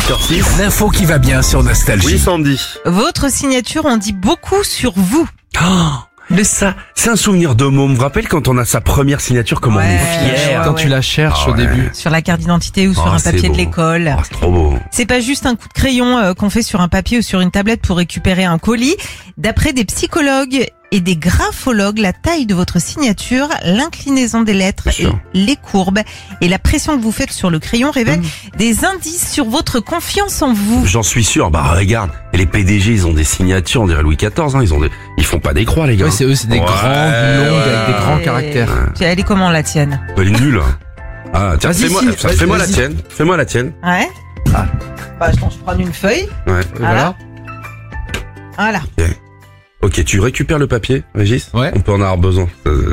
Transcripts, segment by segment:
8h06. L'info qui va bien sur Nostalgie. Oui, Sandy. Votre signature en dit beaucoup sur vous. Oh, mais ça, c'est un souvenir de môme. Vous vous rappelez quand on a sa première signature, comment on est fier. Quand tu la cherches Ah au ouais. début. Sur la carte d'identité ou sur un c'est papier beau. de l'école. Oh, c'est trop beau. C'est pas juste un coup de crayon qu'on fait sur un papier ou sur une tablette pour récupérer un colis. D'après des psychologues et des graphologues, la taille de votre signature, l'inclinaison des lettres, Bien sûr. les courbes et la pression que vous faites sur le crayon révèlent des indices sur votre confiance en vous. J'en suis sûr. Bah regarde, et les PDG, ils ont des signatures, on dirait Louis XIV. Hein. Ils font pas des croix, les gars. Ouais, c'est eux, c'est des Ouais, grandes, longues, avec des grands Et- caractères. Elle est comment la tienne? Elle est nulle. Ah, tiens, Vas-y, fais-moi vas-y, fais-moi la vas-y. tienne. Fais-moi la tienne. Ouais. Bah, je prends une feuille. Ouais. Voilà. Voilà. Ok, tu récupères le papier, Régis? Ouais. On peut en avoir besoin.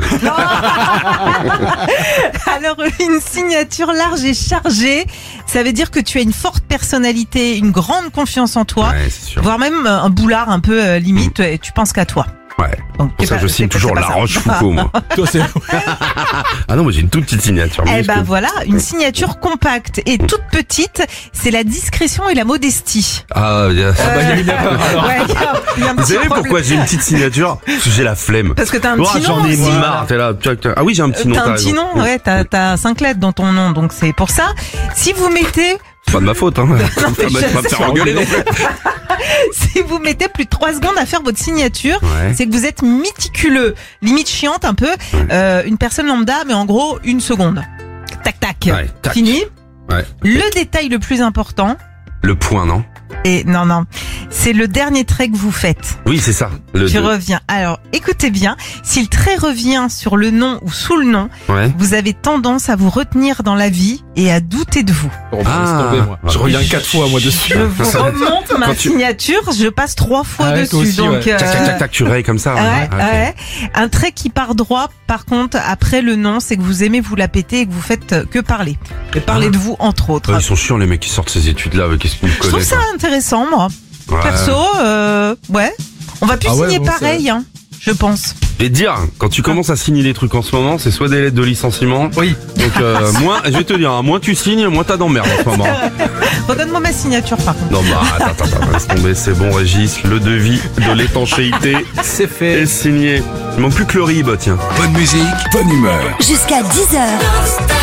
Alors, une signature large et chargée, ça veut dire que tu as une forte personnalité, une grande confiance en toi, Ouais, c'est sûr. voire même un boulard un peu limite, et tu penses qu'à toi. Ouais. Donc, Pour ça, je signe toujours La Rochefoucauld, moi. Toi, c'est... Ah non, moi j'ai une toute petite signature. Eh minuscule. ben voilà, une signature compacte et toute petite, c'est la discrétion et la modestie. Ah, bien. Ouais, il y a un Vous petit savez problème. pourquoi j'ai une petite signature? Parce que j'ai la flemme. Parce que t'as un Oh, petit nom j'en ai aussi. marre, t'es là. Ah oui, j'ai un petit nom. T'as t'as un petit raison. nom, ouais, t'as 5 lettres dans ton nom, donc c'est pour ça. Si vous mettez, C'est pas de ma faute, hein. mais Pas me je faire engueuler non plus. si vous mettez plus de 3 secondes à faire votre signature, Ouais. c'est que vous êtes méticuleux, limite chiante un peu, une personne lambda, mais en gros, 1 seconde. Tac, tac. Ouais, tac. Fini. Ouais. Le détail le plus important, Le point, non? et non, c'est le dernier trait que vous faites. Oui, c'est ça. Le Tu deux. reviens. Alors, écoutez bien, si le trait revient sur le nom ou sous le nom, Ouais. vous avez tendance à vous retenir dans la vie et à douter de vous. Oh, bah, laisse tomber, moi. Je reviens 4 fois, moi, dessus. Je vous remonte ma Quand tu- signature, je passe 3 fois Ah ouais, dessus. toi aussi, donc, ouais. Tac, tac, tac, tac, tu rayes comme ça. ouais, Ok. ouais. Un trait qui part droit, par contre, après le nom, c'est que vous aimez vous la péter et que vous faites que parler. Et parler de vous, entre autres. Ouais, ils sont chiants, les mecs qui sortent ces études-là. Qu'est-ce qu'ils me Je trouve connaissent? ça intéressant, moi. Ouais. Perso, ouais. On va plus Ah ouais, signer bon, pareil, hein, je pense. Et dire, quand tu commences à signer des trucs en ce moment, c'est soit des lettres de licenciement. Oui. Donc, moins, je vais te dire, hein, moins tu signes, moins t'as d'emmerde en ce moment. Redonne-moi ma signature, par contre. Non, bah, attends, laisse tomber, c'est bon, Régis. Le devis de l'étanchéité C'est fait. est signé. Il manque plus que le rib, tiens. Bonne musique, bonne humeur. Jusqu'à 10h.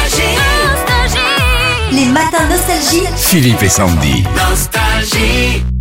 Les matins nostalgie. Philippe et Sandy. Nostalgie.